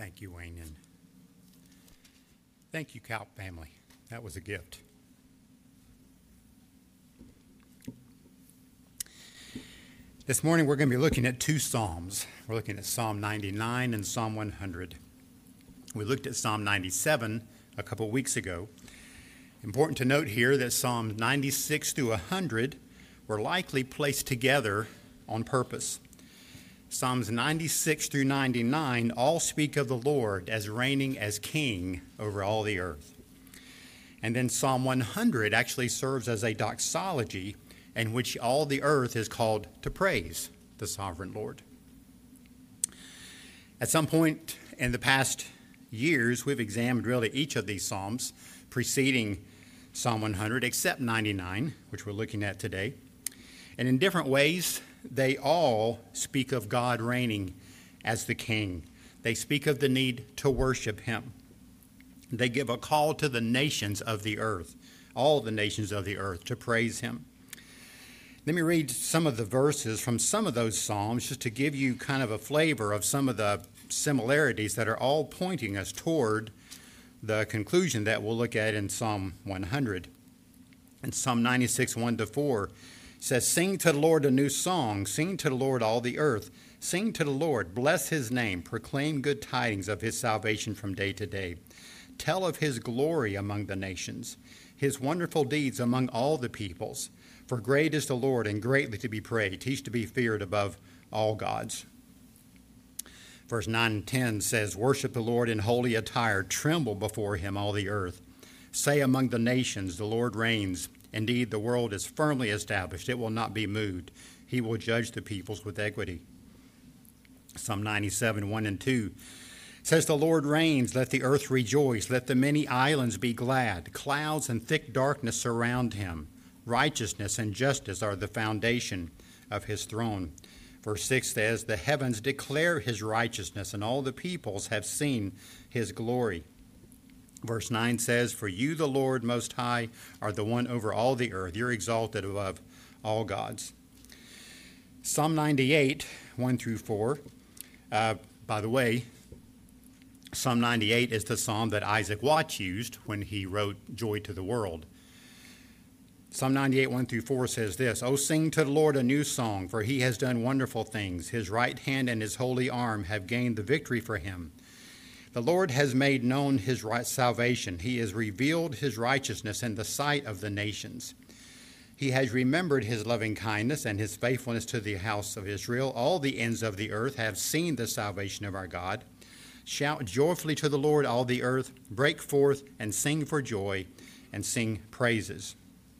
Thank you, Wayne, and thank you, Calp family. That was a gift. This morning we're going to be looking at two Psalms. We're looking at Psalm 99 and Psalm 100. We looked at Psalm 97 a couple weeks ago. Important to note here that Psalms 96 through 100 were likely placed together on purpose. Psalms 96 through 99 all speak of the Lord as reigning as king over all the earth. And then Psalm 100 actually serves as a doxology in which all the earth is called to praise the sovereign Lord. At some point in the past years, we've examined really each of these Psalms preceding Psalm 100, except 99, which we're looking at today. And in different ways, they all speak of God reigning as the king. They speak of the need to worship him. They give a call to the nations of the earth, all the nations of the earth, to praise him. Let me read some of the verses from some of those Psalms just to give you kind of a flavor of some of the similarities that are all pointing us toward the conclusion that we'll look at in Psalm 100. In Psalm 96, 1-4, says, "Sing to the Lord a new song, sing to the Lord all the earth, sing to the Lord, bless his name, proclaim good tidings of his salvation from day to day. Tell of his glory among the nations, his wonderful deeds among all the peoples. For great is the Lord and greatly to be praised. He's to be feared above all gods." Verse 9 and 10 says, "Worship the Lord in holy attire, tremble before him all the earth. Say among the nations, the Lord reigns. Indeed, the world is firmly established. It will not be moved. He will judge the peoples with equity." Psalm 97, 1 and 2 says, "The Lord reigns. Let the earth rejoice. Let the many islands be glad. Clouds and thick darkness surround him. Righteousness and justice are the foundation of his throne." Verse 6 says, "The heavens declare his righteousness, and all the peoples have seen his glory." Verse 9 says, "For you, the Lord Most High, are the one over all the earth. You're exalted above all gods." Psalm 98, 1-4. By the way, Psalm 98 is the psalm that Isaac Watts used when he wrote Joy to the World. Psalm 98, 1-4 says this, "O sing to the Lord a new song, for he has done wonderful things. His right hand and his holy arm have gained the victory for him. The Lord has made known his salvation. He has revealed his righteousness in the sight of the nations. He has remembered his loving kindness and his faithfulness to the house of Israel. All the ends of the earth have seen the salvation of our God. Shout joyfully to the Lord, all the earth. Break forth and sing for joy and sing praises."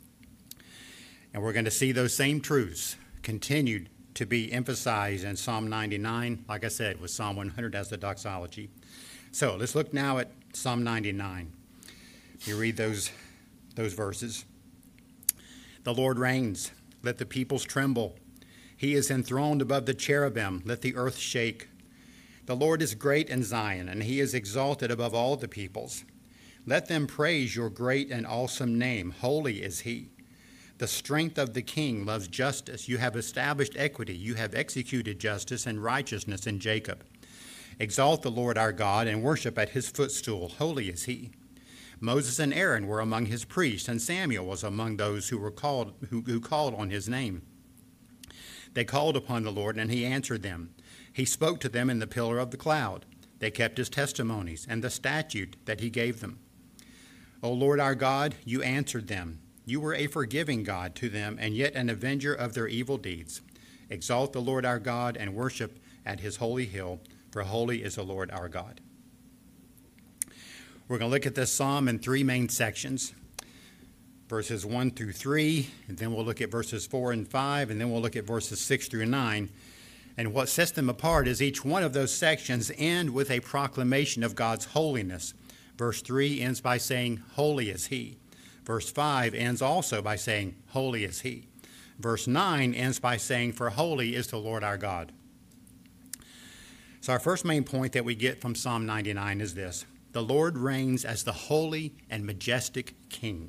And we're going to see those same truths continued to be emphasized in Psalm 99, like I said, with Psalm 100 as the doxology. So let's look now at Psalm 99. You read those verses. "The Lord reigns. Let the peoples tremble. He is enthroned above the cherubim. Let the earth shake. The Lord is great in Zion, and he is exalted above all the peoples. Let them praise your great and awesome name. Holy is he. The strength of the king loves justice. You have established equity. You have executed justice and righteousness in Jacob. Exalt the Lord our God and worship at his footstool. Holy is he. Moses and Aaron were among his priests, and Samuel was among those who called on his name. They called upon the Lord, and he answered them. He spoke to them in the pillar of the cloud. They kept his testimonies and the statute that he gave them. O Lord our God, you answered them. You were a forgiving God to them, and yet an avenger of their evil deeds. Exalt the Lord our God and worship at his holy hill, for holy is the Lord our God." We're going to look at this psalm in three main sections, verses 1-3, and then we'll look at verses 4 and 5, and then we'll look at verses 6-9. And what sets them apart is each one of those sections end with a proclamation of God's holiness. Verse 3 ends by saying, "Holy is he." Verse 5 ends also by saying, "Holy is he." Verse 9 ends by saying, "For holy is the Lord our God." So our first main point that we get from Psalm 99 is this: the Lord reigns as the holy and majestic king.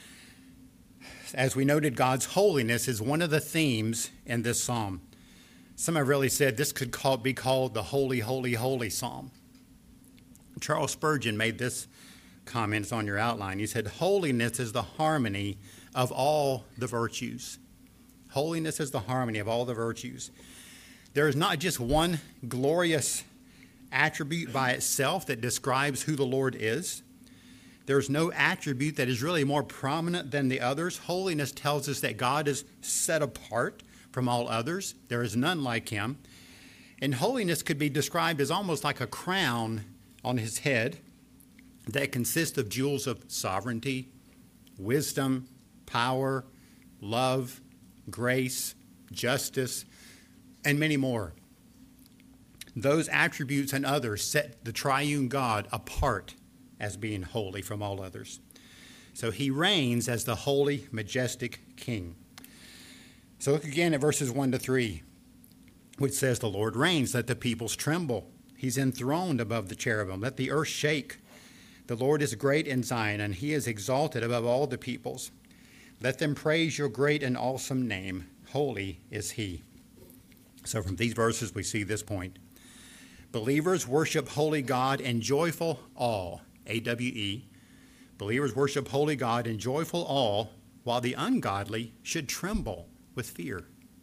As we noted, God's holiness is one of the themes in this psalm. Some have really said this could be called the Holy, Holy, Holy Psalm. Charles Spurgeon made this comment, it's on your outline. He said, holiness is the harmony of all the virtues. Holiness is the harmony of all the virtues. There is not just one glorious attribute by itself that describes who the Lord is. There's no attribute that is really more prominent than the others. Holiness tells us that God is set apart from all others. There is none like him. And holiness could be described as almost like a crown on his head that consists of jewels of sovereignty, wisdom, power, love, grace, justice, and many more. Those attributes and others set the triune God apart as being holy from all others. So he reigns as the holy, majestic king. So look again at verses 1 to 3, which says, the Lord reigns, let the peoples tremble. He's enthroned above the cherubim, let the earth shake. The Lord is great in Zion, and he is exalted above all the peoples. Let them praise your great and awesome name. Holy is he. So from these verses we see this point. Believers worship holy God in joyful awe, A-W-E. Believers worship holy God in joyful awe, while the ungodly should tremble with fear.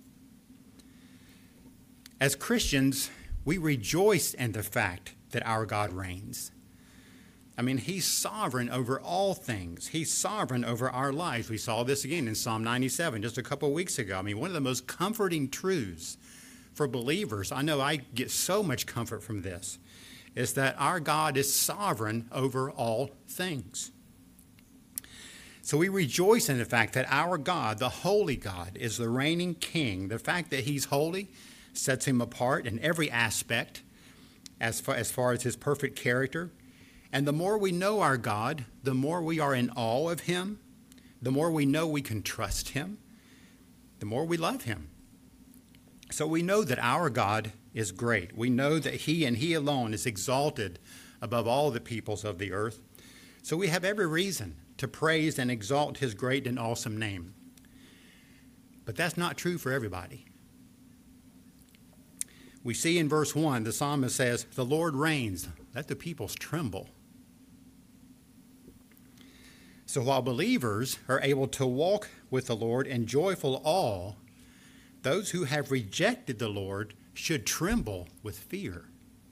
As Christians, we rejoice in the fact that our God reigns. I mean, he's sovereign over all things. He's sovereign over our lives. We saw this again in Psalm 97 just a couple of weeks ago. I mean, one of the most comforting truths for believers, I know I get so much comfort from this, is that our God is sovereign over all things. So we rejoice in the fact that our God, the holy God, is the reigning king. The fact that he's holy sets him apart in every aspect as far as his perfect character. And the more we know our God, the more we are in awe of him, the more we know we can trust him, the more we love him. So we know that our God is great. We know that he and he alone is exalted above all the peoples of the earth. So we have every reason to praise and exalt his great and awesome name. But that's not true for everybody. We see in verse 1, the psalmist says, the Lord reigns, let the peoples tremble. So while believers are able to walk with the Lord in joyful awe, those who have rejected the Lord should tremble with fear.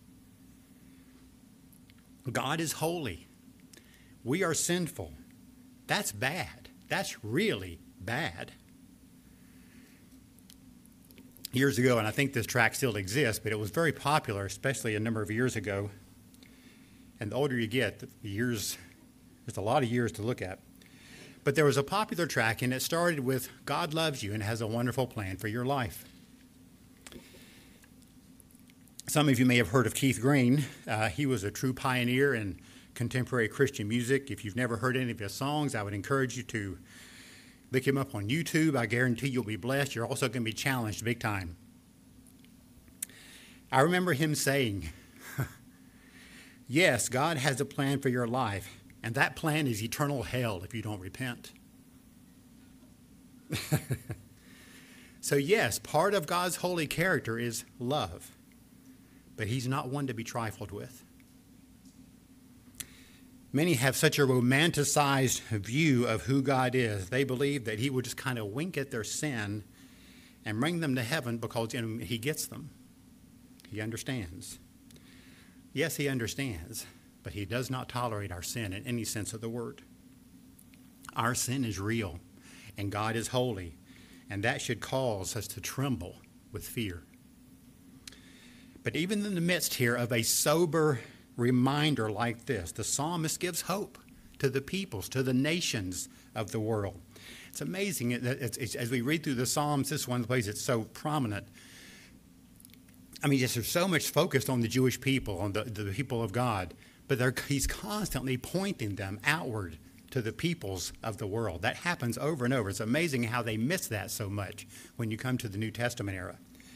God is holy. We are sinful. That's bad. That's really bad. Years ago, and I think this track still exists, but it was very popular, especially a number of years ago. And the older you get, there's a lot of years to look at. But there was a popular track, and it started with, God loves you and has a wonderful plan for your life. Some of you may have heard of Keith Green. He was a true pioneer in contemporary Christian music. If you've never heard any of his songs, I would encourage you to look him up on YouTube. I guarantee you'll be blessed. You're also going to be challenged big time. I remember him saying, yes, God has a plan for your life, and that plan is eternal hell if you don't repent. So yes, part of God's holy character is love, but he's not one to be trifled with. Many have such a romanticized view of who God is. They believe that he would just kind of wink at their sin and bring them to heaven because he gets them. He understands. Yes, he understands, but he does not tolerate our sin in any sense of the word. Our sin is real, and God is holy, and that should cause us to tremble with fear. But even in the midst here of a sober reminder like this, the psalmist gives hope to the peoples, to the nations of the world. It's amazing that as we read through the Psalms, this is one place it's so prominent. I mean, yes, there's so much focused on the Jewish people, on the people of God, but he's constantly pointing them outward to the peoples of the world. That happens over and over. It's amazing how they miss that so much when you come to the New Testament era.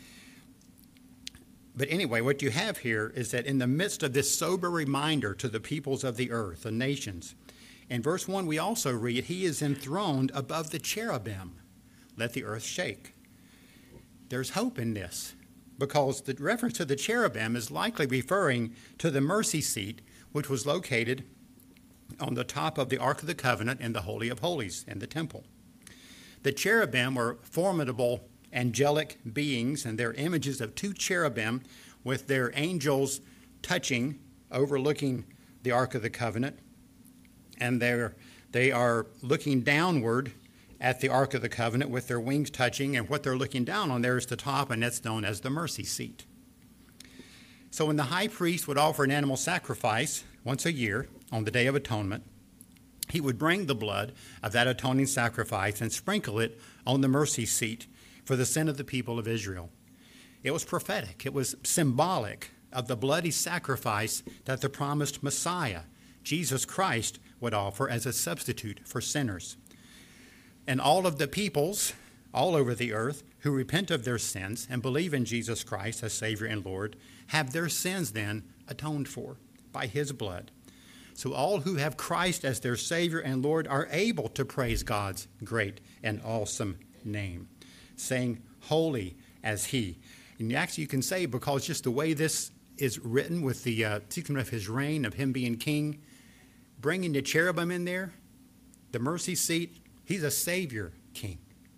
But anyway, what you have here is that in the midst of this sober reminder to the peoples of the earth, the nations, in verse 1 we also read, he is enthroned above the cherubim. Let the earth shake. There's hope in this. because the reference to the cherubim is likely referring to the mercy seat, which was located on the top of the Ark of the Covenant in the Holy of Holies in the temple. The cherubim were formidable angelic beings, and they're images of two cherubim with their angels touching, overlooking the Ark of the Covenant, and they are looking downward at the Ark of the Covenant with their wings touching, and what they're looking down on there is the top, and that's known as the mercy seat. So when the high priest would offer an animal sacrifice once a year on the Day of Atonement, he would bring the blood of that atoning sacrifice and sprinkle it on the mercy seat for the sin of the people of Israel. It was prophetic. It was symbolic of the bloody sacrifice that the promised Messiah, Jesus Christ, would offer as a substitute for sinners. And all of the peoples all over the earth who repent of their sins and believe in Jesus Christ as Savior and Lord have their sins then atoned for by his blood. So all who have Christ as their Savior and Lord are able to praise God's great and awesome name, saying, holy as he. And actually you can say, because just the way this is written with the speaking of his reign, of him being king, bringing the cherubim in there, the mercy seat, he's a Savior king.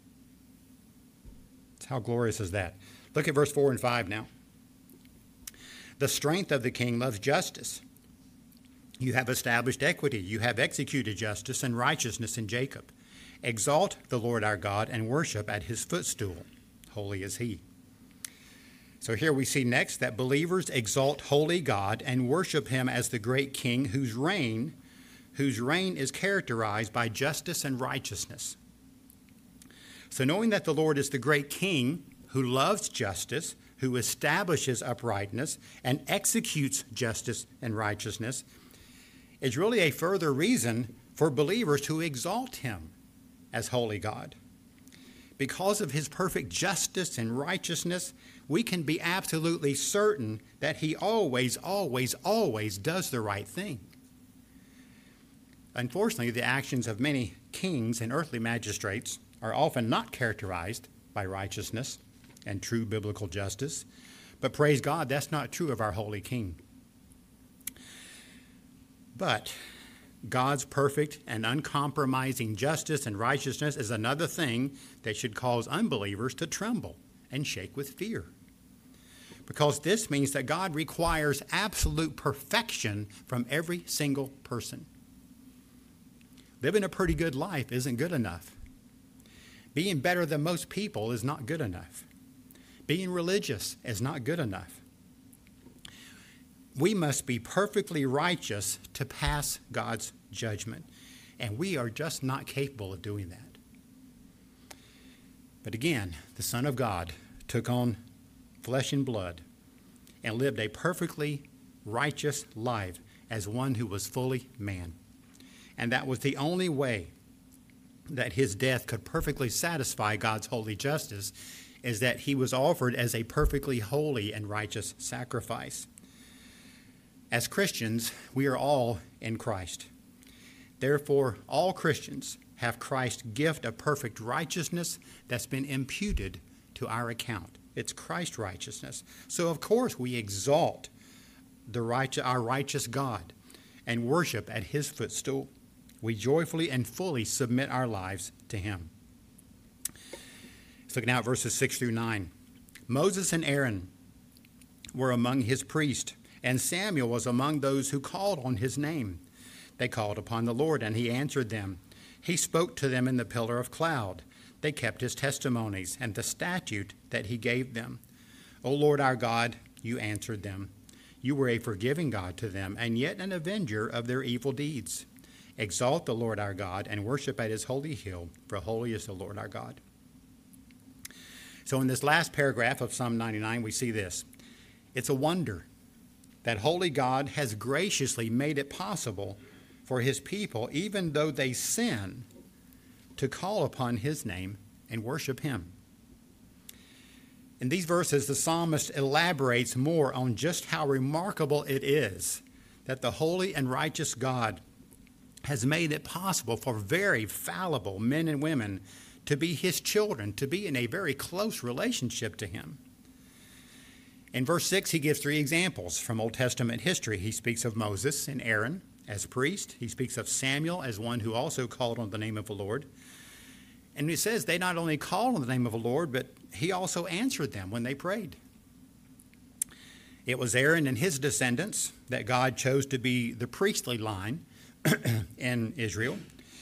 How glorious is that? Look at verse 4 and 5 now. The strength of the king loves justice. You have established equity. You have executed justice and righteousness in Jacob. Exalt the Lord our God and worship at his footstool. Holy is he. So here we see next that believers exalt holy God and worship him as the great king whose reign is characterized by justice and righteousness. So knowing that the Lord is the great king who loves justice, who establishes uprightness and executes justice and righteousness, is really a further reason for believers to exalt him as holy God. Because of his perfect justice and righteousness, we can be absolutely certain that he always, always, always does the right thing. Unfortunately, the actions of many kings and earthly magistrates are often not characterized by righteousness and true biblical justice. But praise God, that's not true of our holy king. But God's perfect and uncompromising justice and righteousness is another thing that should cause unbelievers to tremble and shake with fear. Because this means that God requires absolute perfection from every single person. Living a pretty good life isn't good enough. Being better than most people is not good enough. Being religious is not good enough. We must be perfectly righteous to pass God's judgment, and we are just not capable of doing that. But again, the Son of God took on flesh and blood and lived a perfectly righteous life as one who was fully man. And that was the only way that his death could perfectly satisfy God's holy justice, is that he was offered as a perfectly holy and righteous sacrifice. As Christians, we are all in Christ. Therefore, all Christians have Christ's gift of perfect righteousness that's been imputed to our account. It's Christ's righteousness. So, of course, we exalt our righteous God and worship at his footstool. We joyfully and fully submit our lives to him. Let's look now at verses 6 through 9. Moses and Aaron were among his priests, and Samuel was among those who called on his name. They called upon the Lord, and he answered them. He spoke to them in the pillar of cloud. They kept his testimonies and the statute that he gave them. O Lord our God, you answered them. You were a forgiving God to them, and yet an avenger of their evil deeds. Exalt the Lord our God and worship at his holy hill, for holy is the Lord our God. So in this last paragraph of Psalm 99, we see this. It's a wonder that holy God has graciously made it possible for his people, even though they sin, to call upon his name and worship him. In these verses, the psalmist elaborates more on just how remarkable it is that the holy and righteous God has made it possible for very fallible men and women to be his children, to be in a very close relationship to him. In verse 6, he gives three examples from Old Testament history. He speaks of Moses and Aaron as priest. He speaks of Samuel as one who also called on the name of the Lord. And he says they not only called on the name of the Lord, but he also answered them when they prayed. It was Aaron and his descendants that God chose to be the priestly line in Israel.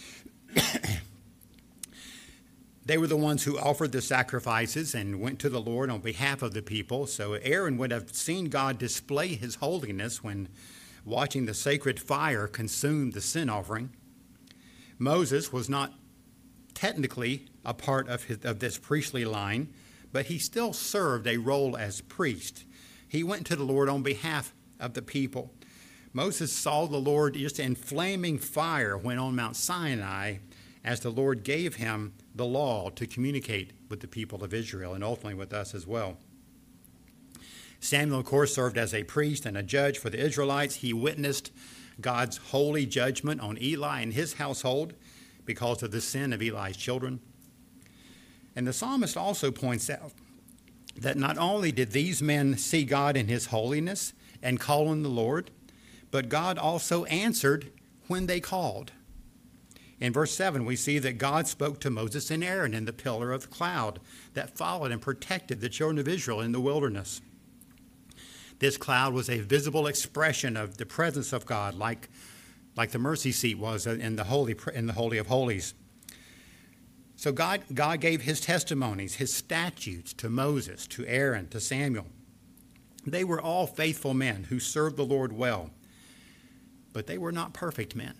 They were the ones who offered the sacrifices and went to the Lord on behalf of the people. So Aaron would have seen God display his holiness when watching the sacred fire consume the sin offering. Moses was not technically a part of this priestly line, but he still served a role as priest. He went to the Lord on behalf of the people. Moses saw the Lord just in flaming fire when on Mount Sinai, as the Lord gave him the law to communicate with the people of Israel and ultimately with us as well. Samuel, of course, served as a priest and a judge for the Israelites. He witnessed God's holy judgment on Eli and his household because of the sin of Eli's children. And the psalmist also points out that not only did these men see God in his holiness and call on the Lord, but God also answered when they called. In verse 7, we see that God spoke to Moses and Aaron in the pillar of the cloud that followed and protected the children of Israel in the wilderness. This cloud was a visible expression of the presence of God, like the mercy seat was in the Holy of Holies. So God gave his testimonies, his statutes to Moses, to Aaron, to Samuel. They were all faithful men who served the Lord well, but they were not perfect men.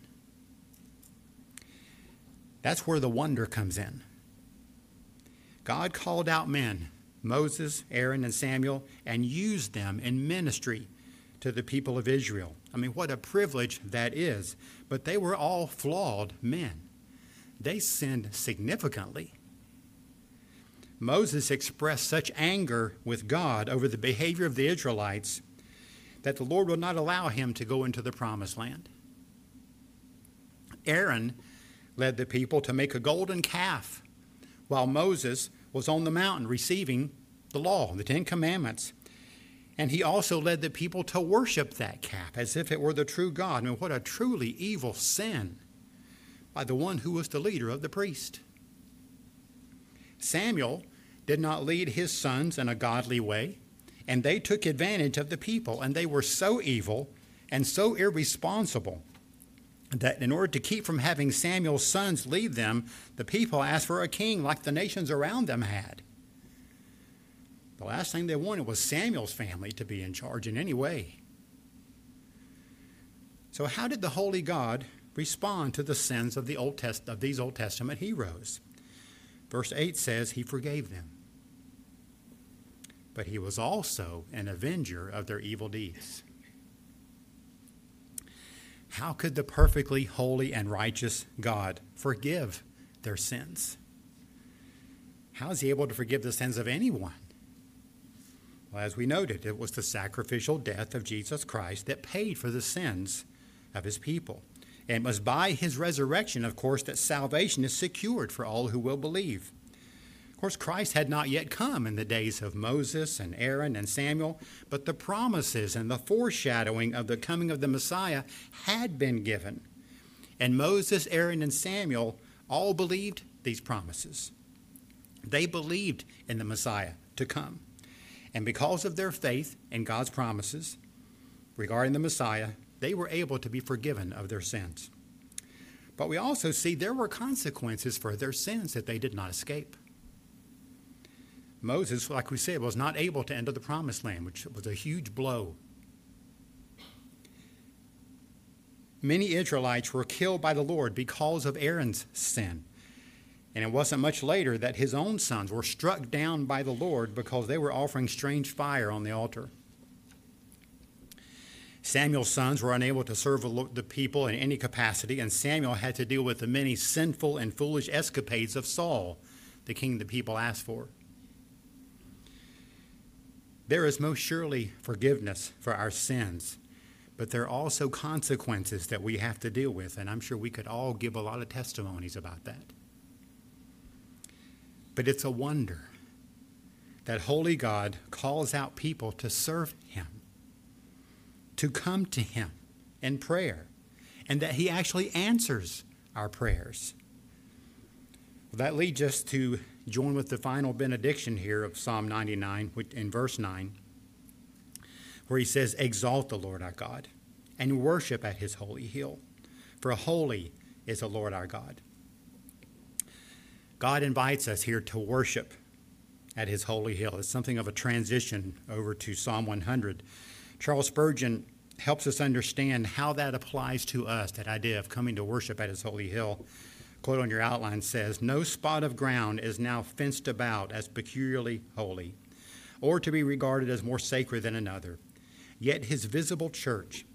That's where the wonder comes in. God called out men, Moses, Aaron, and Samuel, and used them in ministry to the people of Israel. I mean, what a privilege that is. But they were all flawed men. They sinned significantly. Moses expressed such anger with God over the behavior of the Israelites that the Lord would not allow him to go into the promised land. Aaron led the people to make a golden calf while Moses was on the mountain receiving the law, the Ten Commandments. And he also led the people to worship that calf as if it were the true God. I mean, what a truly evil sin by the one who was the leader of the priest. Samuel did not lead his sons in a godly way, and they took advantage of the people, and they were so evil and so irresponsible that in order to keep from having Samuel's sons lead them, the people asked for a king like the nations around them had. The last thing they wanted was Samuel's family to be in charge in any way. So how did the holy God respond to the sins of these Old Testament heroes? Verse 8 says he forgave them, but he was also an avenger of their evil deeds. How could the perfectly holy and righteous God forgive their sins? How is he able to forgive the sins of anyone? Well, as we noted, it was the sacrificial death of Jesus Christ that paid for the sins of his people. And it was by his resurrection, of course, that salvation is secured for all who will believe. Of course, Christ had not yet come in the days of Moses and Aaron and Samuel, but the promises and the foreshadowing of the coming of the Messiah had been given. And Moses, Aaron, and Samuel all believed these promises. They believed in the Messiah to come. And because of their faith in God's promises regarding the Messiah, they were able to be forgiven of their sins. But we also see there were consequences for their sins that they did not escape. Moses, like we said, was not able to enter the promised land, which was a huge blow. Many Israelites were killed by the Lord because of Aaron's sin. And it wasn't much later that his own sons were struck down by the Lord because they were offering strange fire on the altar. Samuel's sons were unable to serve the people in any capacity, and Samuel had to deal with the many sinful and foolish escapades of Saul, the king the people asked for. There is most surely forgiveness for our sins, but there are also consequences that we have to deal with, and I'm sure we could all give a lot of testimonies about that. But it's a wonder that holy God calls out people to serve him, to come to him in prayer, and that he actually answers our prayers. Well, that leads us to join with the final benediction here of Psalm 99 in verse 9, where he says, "Exalt the Lord our God, and worship at his holy hill, for holy is the Lord our God." God invites us here to worship at his holy hill. It's something of a transition over to Psalm 100. Charles Spurgeon helps us understand how that applies to us, that idea of coming to worship at his holy hill. Quote on your outline says, "No spot of ground is now fenced about as peculiarly holy, or to be regarded as more sacred than another. Yet his visible church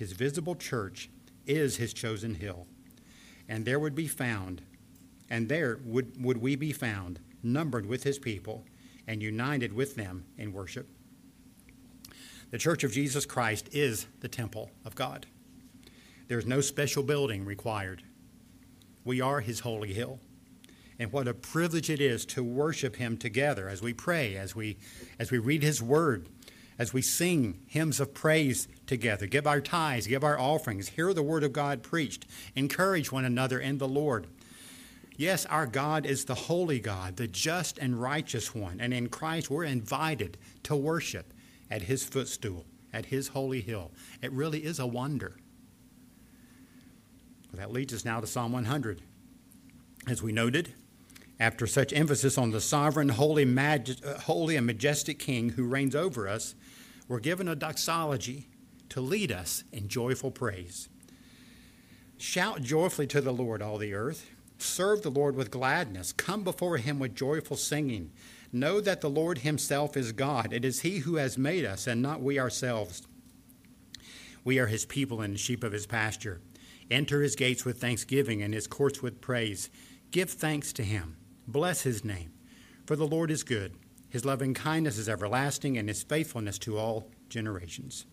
is his chosen hill. And there would be found, and there would we be found, numbered with his people, and united with them in worship." The Church of Jesus Christ is the temple of God. There's no special building required. We are his holy hill. And what a privilege it is to worship him together as we pray, as we read his word, as we sing hymns of praise together, give our tithes, give our offerings, hear the word of God preached, encourage one another in the Lord. Yes, our God is the holy God, the just and righteous one, and in Christ we're invited to worship at his footstool, at his holy hill. It really is a wonder. Well, that leads us now to Psalm 100. As we noted, after such emphasis on the sovereign, holy and majestic King who reigns over us, we're given a doxology to lead us in joyful praise. Shout joyfully to the Lord, all the earth. Serve the Lord with gladness. Come before him with joyful singing. Know that the Lord himself is God. It is he who has made us, and not we ourselves. We are his people and the sheep of his pasture. Enter his gates with thanksgiving and his courts with praise. Give thanks to him. Bless his name. For the Lord is good. His loving kindness is everlasting, and his faithfulness to all generations.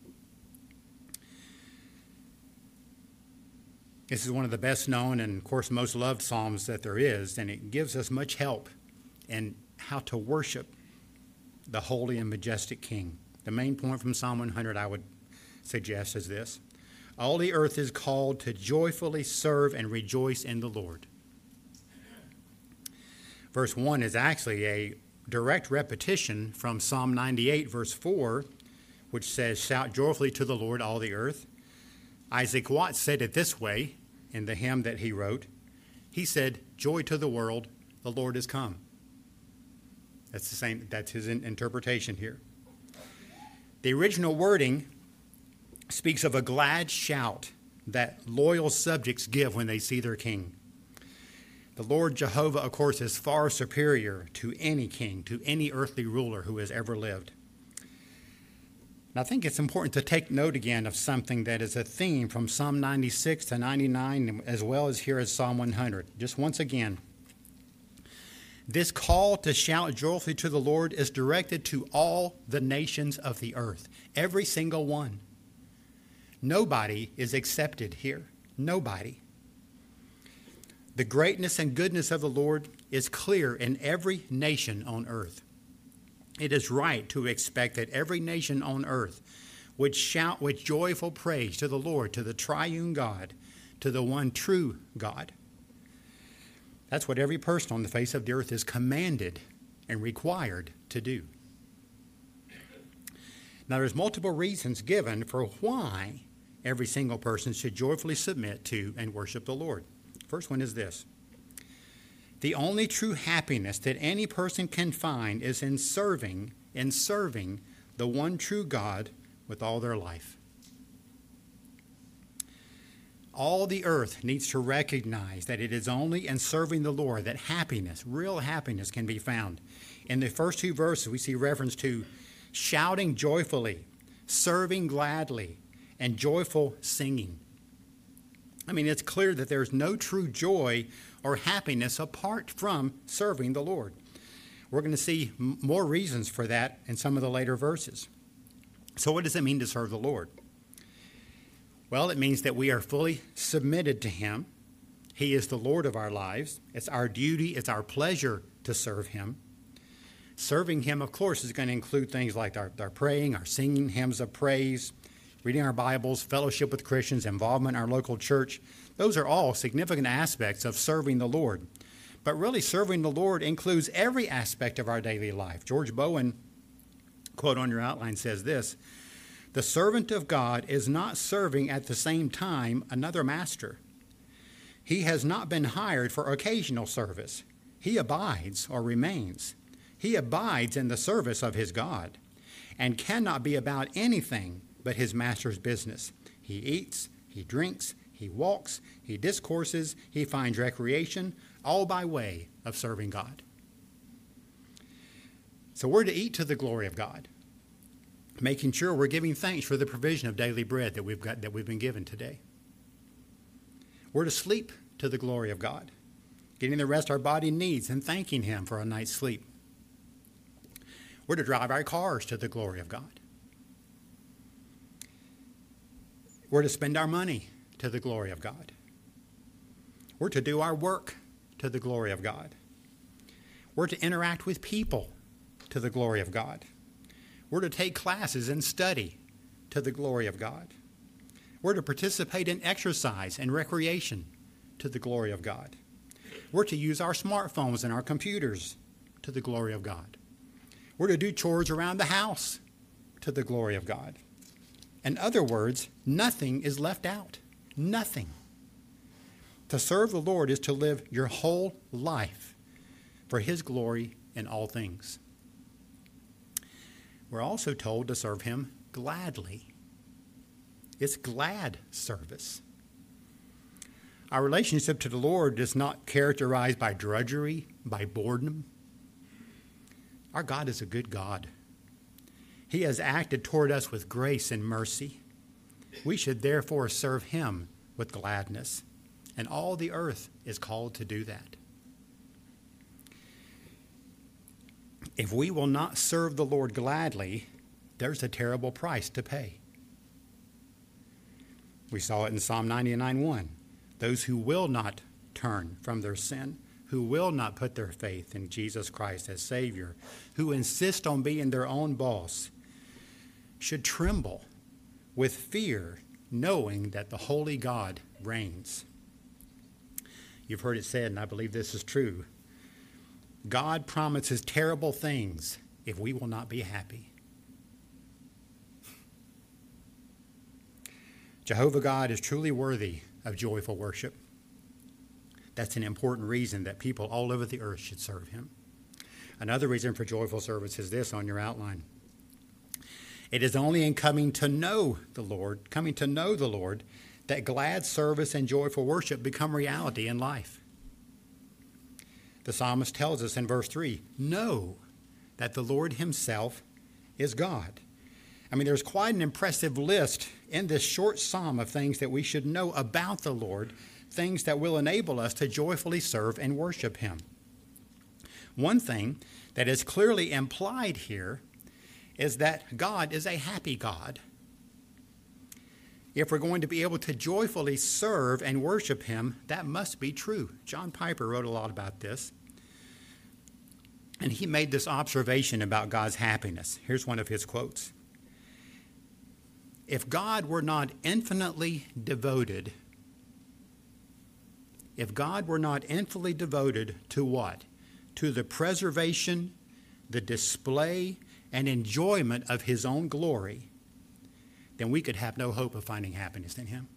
This is one of the best known and, of course, most loved psalms that there is, and it gives us much help in how to worship the holy and majestic King. The main point from Psalm 100 I would suggest is this: all the earth is called to joyfully serve and rejoice in the Lord. Verse 1 is actually a direct repetition from Psalm 98, verse 4, which says, "Shout joyfully to the Lord, all the earth." Isaac Watts said it this way in the hymn that he wrote. He said, "Joy to the world, the Lord is come." That's the same. That's his interpretation here. The original wording speaks of a glad shout that loyal subjects give when they see their king. The Lord Jehovah, of course, is far superior to any king, to any earthly ruler who has ever lived. And I think it's important to take note again of something that is a theme from Psalm 96 to 99, as well as here at Psalm 100. Just once again, this call to shout joyfully to the Lord is directed to all the nations of the earth, every single one. Nobody is excepted here. Nobody. The greatness and goodness of the Lord is clear in every nation on earth. It is right to expect that every nation on earth would shout with joyful praise to the Lord, to the triune God, to the one true God. That's what every person on the face of the earth is commanded and required to do. Now, there's multiple reasons given for why every single person should joyfully submit to and worship the Lord. First one is this: the only true happiness that any person can find is in serving the one true God with all their life. All the earth needs to recognize that it is only in serving the Lord that happiness, real happiness, can be found. In the first two verses, we see reference to shouting joyfully, serving gladly, and joyful singing. I mean, it's clear that there's no true joy or happiness apart from serving the Lord. We're going to see more reasons for that in some of the later verses. So what does it mean to serve the Lord? Well, it means that we are fully submitted to him. He is the Lord of our lives. It's our duty, it's our pleasure to serve him. Serving him, of course, is going to include things like our praying, our singing hymns of praise, reading our Bibles, fellowship with Christians, involvement in our local church. Those are all significant aspects of serving the Lord. But really, serving the Lord includes every aspect of our daily life. George Bowen, quote on your outline, says this: "The servant of God is not serving at the same time another master. He has not been hired for occasional service. He abides or remains. He abides in the service of his God and cannot be about anything but his master's business. He eats, he drinks, he walks, he discourses, he finds recreation, all by way of serving God." So we're to eat to the glory of God, making sure we're giving thanks for the provision of daily bread that we've been given today. We're to sleep to the glory of God, getting the rest our body needs and thanking him for a night's sleep. We're to drive our cars to the glory of God. We're to spend our money to the glory of God. We're to do our work to the glory of God. We're to interact with people to the glory of God. We're to take classes and study to the glory of God. We're to participate in exercise and recreation to the glory of God. We're to use our smartphones and our computers to the glory of God. We're to do chores around the house to the glory of God. In other words, nothing is left out. Nothing. To serve the Lord is to live your whole life for his glory in all things. We're also told to serve him gladly. It's glad service. Our relationship to the Lord is not characterized by drudgery, by boredom. Our God is a good God. He has acted toward us with grace and mercy. We should therefore serve him with gladness, and all the earth is called to do that. If we will not serve the Lord gladly, there's a terrible price to pay. We saw it in Psalm 99:1. Those who will not turn from their sin, who will not put their faith in Jesus Christ as Savior, who insist on being their own boss, should tremble with fear, knowing that the holy God reigns. You've heard it said, and I believe this is true, God promises terrible things if we will not be happy. Jehovah God is truly worthy of joyful worship. That's an important reason that people all over the earth should serve him. Another reason for joyful service is this on your outline. It is only in coming to know the Lord, that glad service and joyful worship become reality in life. The psalmist tells us in verse 3, know that the Lord himself is God. I mean, there's quite an impressive list in this short psalm of things that we should know about the Lord, things that will enable us to joyfully serve and worship him. One thing that is clearly implied here is that God is a happy God. If we're going to be able to joyfully serve and worship him, that must be true. John Piper wrote a lot about this, and he made this observation about God's happiness. Here's one of his quotes. If God were not infinitely devoted to what? To the preservation, the display, and enjoyment of his own glory, then we could have no hope of finding happiness in him.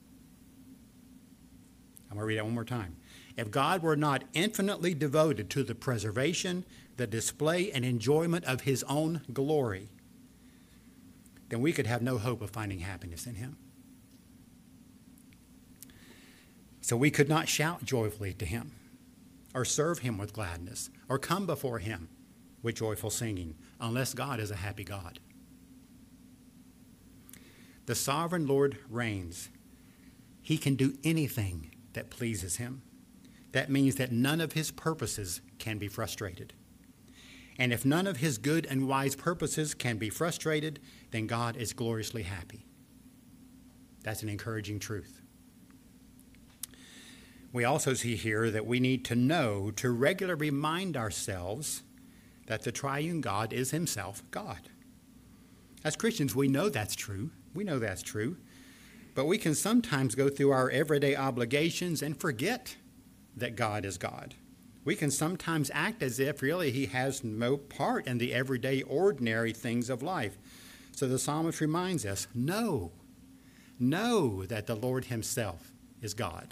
I'm going to read that one more time. If God were not infinitely devoted to the preservation, the display, and enjoyment of his own glory, then we could have no hope of finding happiness in him. So we could not shout joyfully to him, or serve him with gladness, or come before him with joyful singing, unless God is a happy God. The sovereign Lord reigns. He can do anything that pleases him. That means that none of his purposes can be frustrated. And if none of his good and wise purposes can be frustrated, then God is gloriously happy. That's an encouraging truth. We also see here that we need to know to regularly remind ourselves that the triune God is himself God. As Christians, we know that's true. We know that's true. But we can sometimes go through our everyday obligations and forget that God is God. We can sometimes act as if really he has no part in the everyday, ordinary things of life. So the psalmist reminds us, know that the Lord himself is God.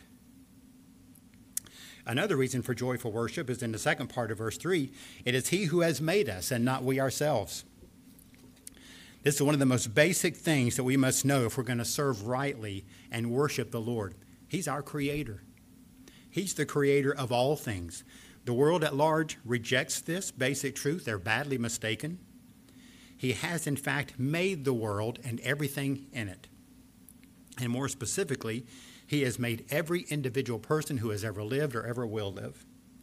Another reason for joyful worship is in the second part of verse 3. It is he who has made us and not we ourselves. This is one of the most basic things that we must know if we're going to serve rightly and worship the Lord. He's our creator. He's the creator of all things. The world at large rejects this basic truth. They're badly mistaken. He has, in fact, made the world and everything in it. And more specifically, he has made every individual person who has ever lived or ever will live.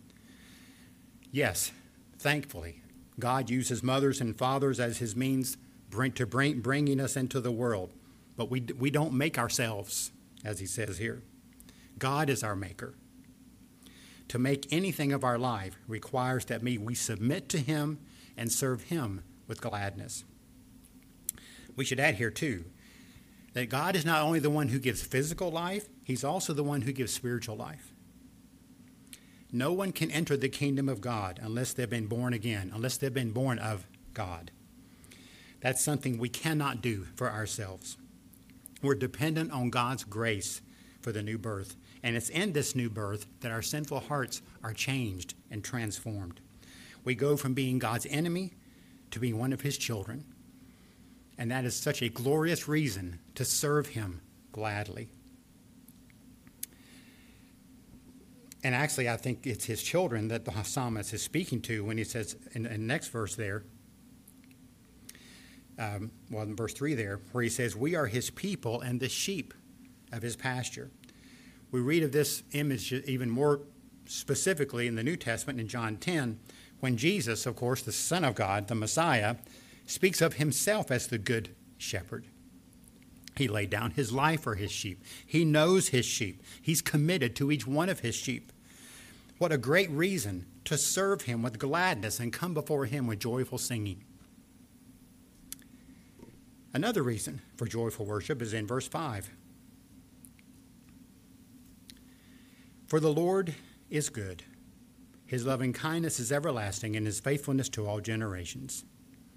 Yes, thankfully, God uses mothers and fathers as his means bringing us into the world. But we don't make ourselves, as he says here. God is our maker. To make anything of our life requires that we submit to him and serve him with gladness. We should add here, too, that God is not only the one who gives physical life, he's also the one who gives spiritual life. No one can enter the kingdom of God unless they've been born again, unless they've been born of God. That's something we cannot do for ourselves. We're dependent on God's grace for the new birth. And it's in this new birth that our sinful hearts are changed and transformed. We go from being God's enemy to being one of his children. And that is such a glorious reason to serve him gladly. And actually, I think it's his children that the psalmist is speaking to when he says in the next verse there, in verse 3 there, where he says, we are his people and the sheep of his pasture. We read of this image even more specifically in the New Testament in John 10, when Jesus, of course, the Son of God, the Messiah, speaks of himself as the good shepherd. He laid down his life for his sheep. He knows his sheep. He's committed to each one of his sheep. What a great reason to serve him with gladness and come before him with joyful singing. Another reason for joyful worship is in verse 5. For the Lord is good. His loving kindness is everlasting, and his faithfulness to all generations.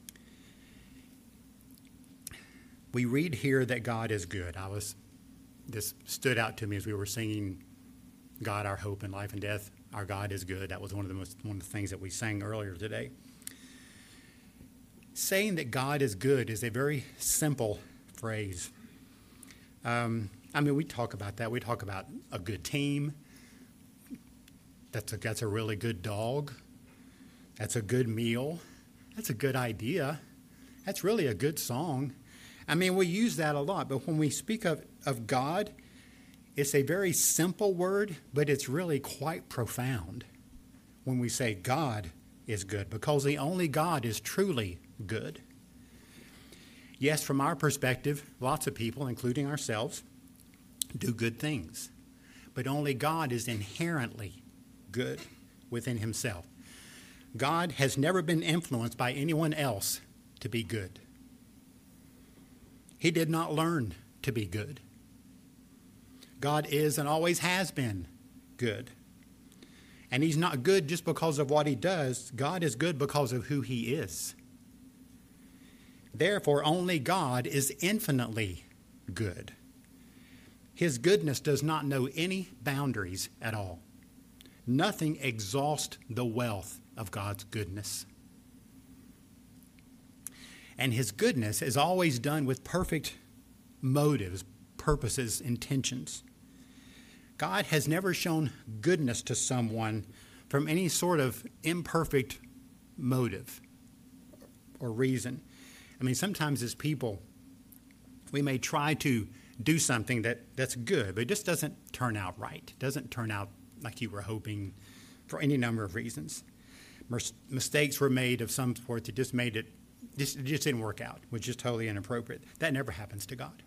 We read here that God is good. This stood out to me as we were singing God, our hope in life and death. Our God is good. That was one of the things that we sang earlier today. Saying that God is good is a very simple phrase. We talk about that. We talk about a good team. That's a really good dog. That's a good meal. That's a good idea. That's really a good song. We use that a lot, but when we speak of God, it's a very simple word, but it's really quite profound when we say God is good, because the only God is truly good. Yes, from our perspective, lots of people, including ourselves, do good things, but only God is inherently good within himself. God has never been influenced by anyone else to be good. He did not learn to be good. God is and always has been good. And he's not good just because of what he does. God is good because of who he is. Therefore, only God is infinitely good. His goodness does not know any boundaries at all. Nothing exhausts the wealth of God's goodness. And his goodness is always done with perfect motives, purposes, intentions. God has never shown goodness to someone from any sort of imperfect motive or reason. Sometimes as people, we may try to do something that's good, but it just doesn't turn out right. It doesn't turn out like you were hoping for any number of reasons. Mistakes were made of some sort that just made it just didn't work out, which is totally inappropriate. That never happens to God.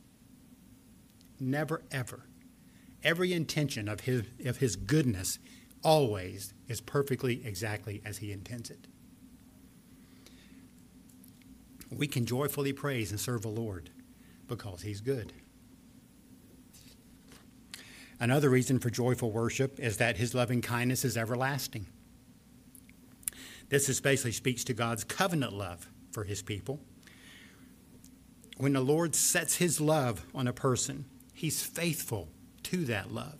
Never, ever. Every intention of his goodness always is perfectly exactly as he intends it. we can joyfully praise and serve the Lord because he's good. Another reason for joyful worship is that his loving kindness is everlasting. This especially speaks to God's covenant love for his people. When the Lord sets his love on a person, he's faithful to that love.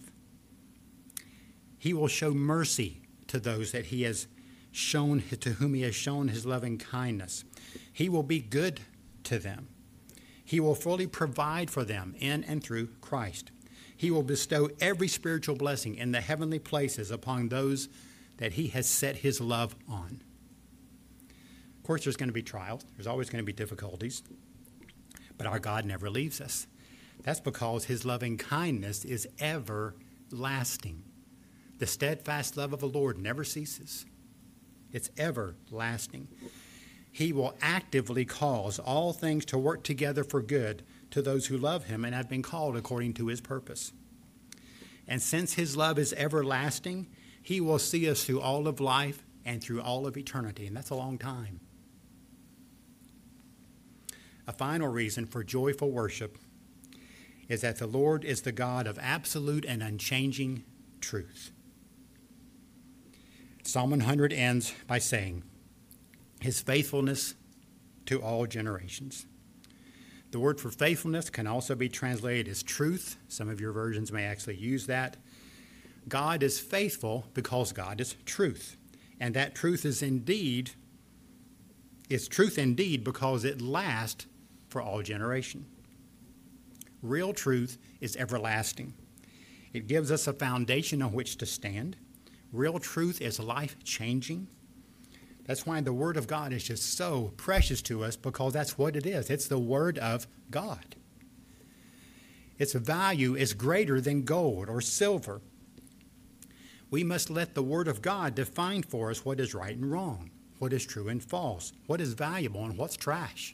He will show mercy to those that he has shown, to whom he has shown his loving kindness. He will be good to them. He will fully provide for them in and through Christ. He will bestow every spiritual blessing in the heavenly places upon those that he has set his love on. Of course, there's going to be trials. There's always going to be difficulties. But our God never leaves us. That's because his loving kindness is everlasting. The steadfast love of the Lord never ceases. It's everlasting. He will actively cause all things to work together for good to those who love him and have been called according to his purpose. And since his love is everlasting, he will see us through all of life and through all of eternity, and that's a long time. A final reason for joyful worship is that the Lord is the God of absolute and unchanging truth. Psalm 100 ends by saying, his faithfulness to all generations. The word for faithfulness can also be translated as truth. Some of your versions may actually use that. God is faithful because God is truth. And that truth is truth indeed because it lasts for all generation. Real truth is everlasting. It gives us a foundation on which to stand. Real truth is life-changing. That's why the Word of God is just so precious to us, because that's what it is. It's the Word of God. Its value is greater than gold or silver. We must let the Word of God define for us what is right and wrong, what is true and false, what is valuable and what's trash.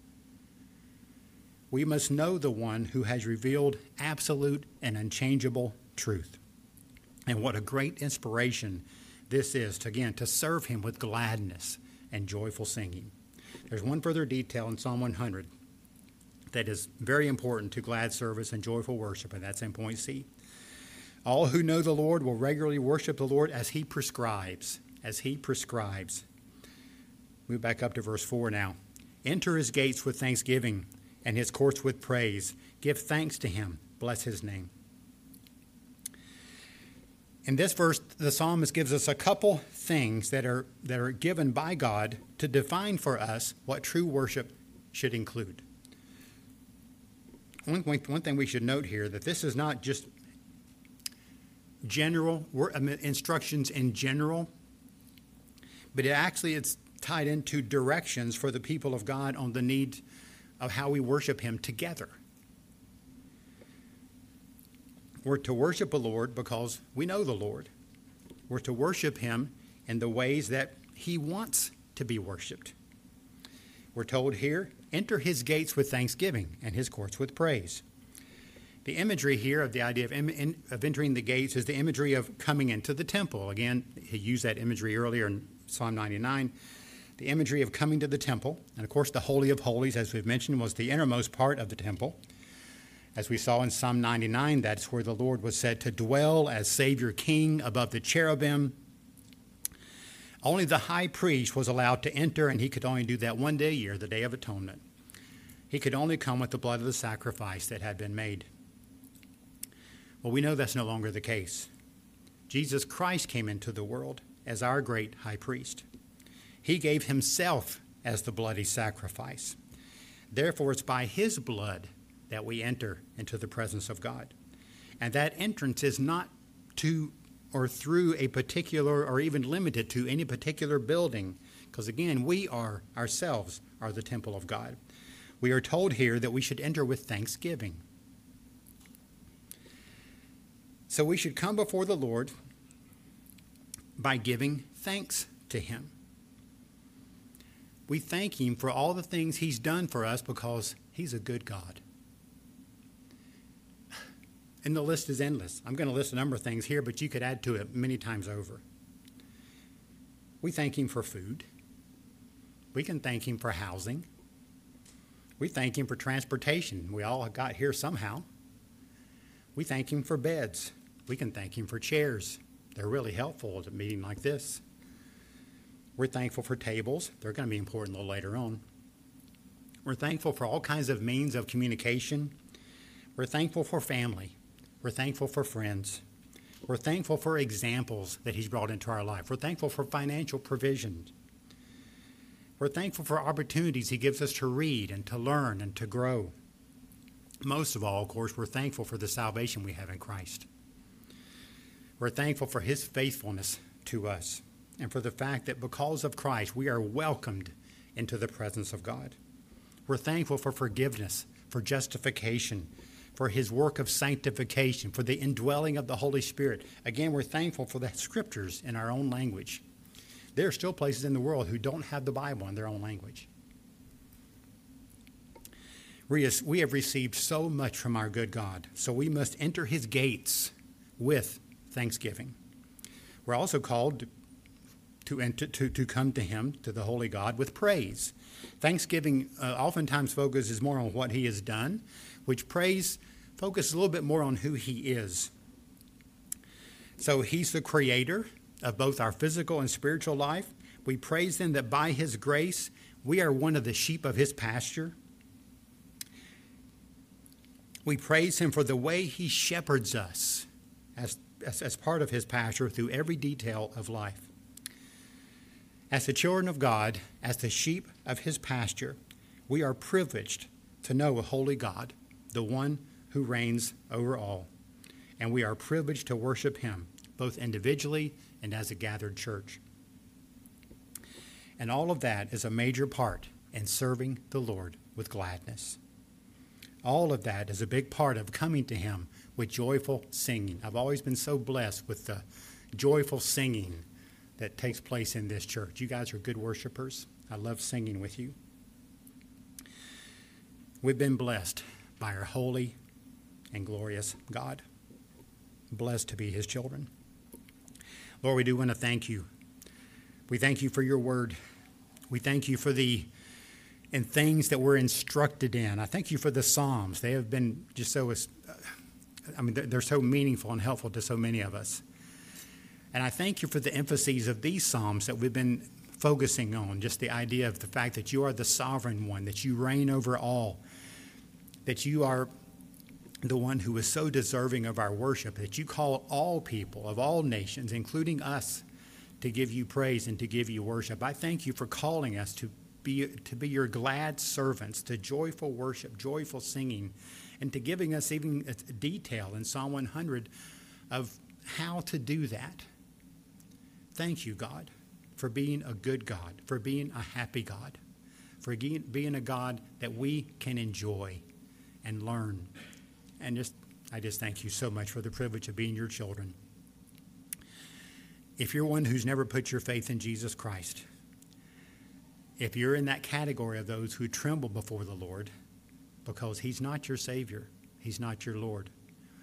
We must know the one who has revealed absolute and unchangeable truth. And what a great inspiration this is, to serve him with gladness and joyful singing. There's one further detail in Psalm 100 that is very important to glad service and joyful worship, and that's in point C. All who know the Lord will regularly worship the Lord as he prescribes. As he prescribes. Move back up to verse 4 now. Enter his gates with thanksgiving and his courts with praise. Give thanks to him. Bless his name. In this verse, the psalmist gives us a couple things that are given by God to define for us what true worship should include. One thing we should note here, that this is not just general instructions in general, but it's tied into directions for the people of God on the need of how we worship him together. We're to worship the Lord because we know the Lord. We're to worship him in the ways that he wants to be worshiped. We're told here, enter his gates with thanksgiving and his courts with praise. The imagery here of the idea of entering the gates is the imagery of coming into the temple. Again, he used that imagery earlier in Psalm 99. The imagery of coming to the temple. And of course, the Holy of Holies, as we've mentioned, was the innermost part of the temple. As we saw in Psalm 99, that's where the Lord was said to dwell as Savior King above the cherubim. Only the high priest was allowed to enter, and he could only do that one day a year, the Day of Atonement. He could only come with the blood of the sacrifice that had been made. Well, we know that's no longer the case. Jesus Christ came into the world as our great high priest. He gave himself as the bloody sacrifice. Therefore, it's by his blood that we enter into the presence of God. And that entrance is not to or through a particular or even limited to any particular building, because again, we ourselves are the temple of God. We are told here that we should enter with thanksgiving. So we should come before the Lord by giving thanks to him. We thank him for all the things he's done for us because he's a good God. And the list is endless. I'm going to list a number of things here, but you could add to it many times over. We thank him for food. We can thank him for housing. We thank him for transportation. We all got here somehow. We thank him for beds. We can thank him for chairs. They're really helpful at a meeting like this. We're thankful for tables. They're going to be important a little later on. We're thankful for all kinds of means of communication. We're thankful for family. We're thankful for friends. We're thankful for examples that he's brought into our life. We're thankful for financial provision. We're thankful for opportunities he gives us to read and to learn and to grow. Most of all, of course, we're thankful for the salvation we have in Christ. We're thankful for his faithfulness to us and for the fact that because of Christ, we are welcomed into the presence of God. We're thankful for forgiveness, for justification, for his work of sanctification, for the indwelling of the Holy Spirit. Again, we're thankful for the scriptures in our own language. There are still places in the world who don't have the Bible in their own language. We have received so much from our good God, so we must enter his gates with thanksgiving. We're also called to come to him, to the holy God, with praise. Thanksgiving oftentimes focuses more on what he has done, which praise focuses a little bit more on who he is. So he's the creator of both our physical and spiritual life. We praise him that by his grace, we are one of the sheep of his pasture. We praise him for the way he shepherds us as part of his pasture through every detail of life. As the children of God, as the sheep of his pasture, we are privileged to know a holy God, the one who reigns over all. And we are privileged to worship him, both individually and as a gathered church. And all of that is a major part in serving the Lord with gladness. All of that is a big part of coming to him with joyful singing. I've always been so blessed with the joyful singing that takes place in this church. You guys are good worshipers. I love singing with you. We've been blessed by our holy and glorious God. Blessed to be his children. Lord, we do want to thank you. We thank you for your word. We thank you for and things that we're instructed in. I thank you for the Psalms. They have been just so, they're so meaningful and helpful to so many of us. And I thank you for the emphases of these Psalms that we've been focusing on, just the idea of the fact that you are the sovereign one, that you reign over all, that you are the one who is so deserving of our worship, that you call all people of all nations, including us, to give you praise and to give you worship. I thank you for calling us to be your glad servants, to joyful worship, joyful singing, and to giving us even a detail in Psalm 100 of how to do that. Thank you, God, for being a good God, for being a happy God, for being a God that we can enjoy and learn. And I just thank you so much for the privilege of being your children. If you're one who's never put your faith in Jesus Christ, if you're in that category of those who tremble before the Lord because he's not your Savior, he's not your Lord,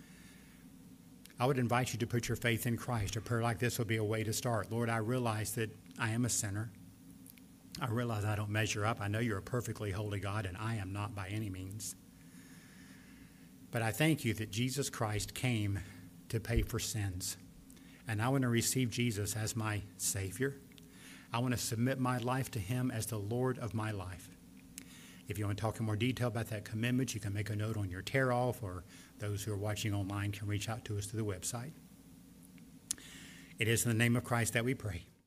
I would invite you to put your faith in Christ. A prayer like this would be a way to start. Lord, I realize that I am a sinner. I realize I don't measure up. I know you're a perfectly holy God, and I am not by any means. But I thank you that Jesus Christ came to pay for sins. And I want to receive Jesus as my Savior. I want to submit my life to him as the Lord of my life. If you want to talk in more detail about that commitment, you can make a note on your tear-off, or those who are watching online can reach out to us through the website. It is in the name of Christ that we pray.